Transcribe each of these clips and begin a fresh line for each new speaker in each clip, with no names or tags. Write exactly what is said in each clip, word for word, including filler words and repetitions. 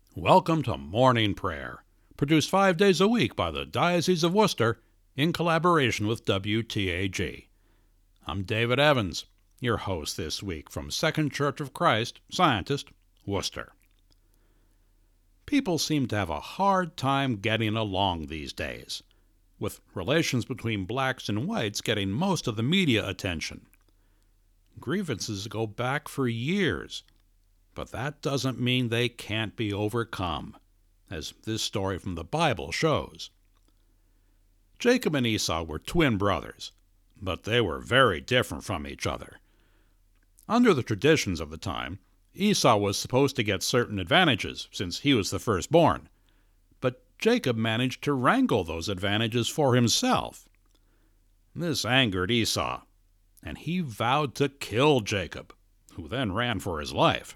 Welcome to Morning Prayer, produced five days a week by the Diocese of Worcester in collaboration with W T A G. I'm David Evans, your host this week from Second Church of Christ, Scientist, Worcester. People seem to have a hard time getting along these days, with relations between blacks and whites getting most of the media attention. Grievances go back for years, but that doesn't mean they can't be overcome, as this story from the Bible shows. Jacob and Esau were twin brothers, but they were very different from each other. Under the traditions of the time, Esau was supposed to get certain advantages since he was the firstborn, but Jacob managed to wrangle those advantages for himself. This angered Esau, and he vowed to kill Jacob, who then ran for his life.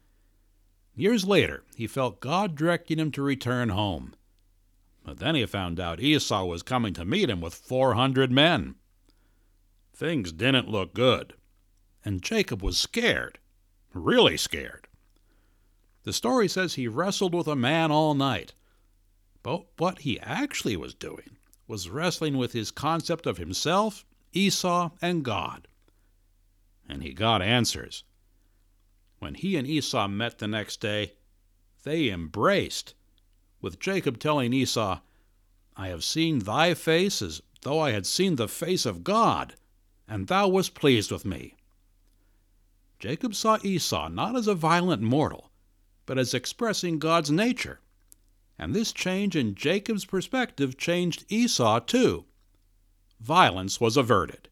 Years later, he felt God directing him to return home. But then he found out Esau was coming to meet him with four hundred men. Things didn't look good, and Jacob was scared, really scared. The story says he wrestled with a man all night, but what he actually was doing was wrestling with his concept of himself, Esau, and God. And he got answers. When he and Esau met the next day, they embraced, with Jacob telling Esau, "I have seen thy face as though I had seen the face of God, and thou wast pleased with me." Jacob saw Esau not as a violent mortal, but as expressing God's nature, and this change in Jacob's perspective changed Esau too. Violence was averted.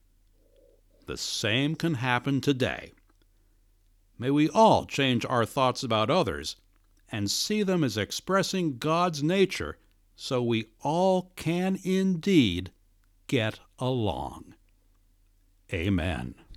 The same can happen today. May we all change our thoughts about others and see them as expressing God's nature so we all can indeed get along. Amen.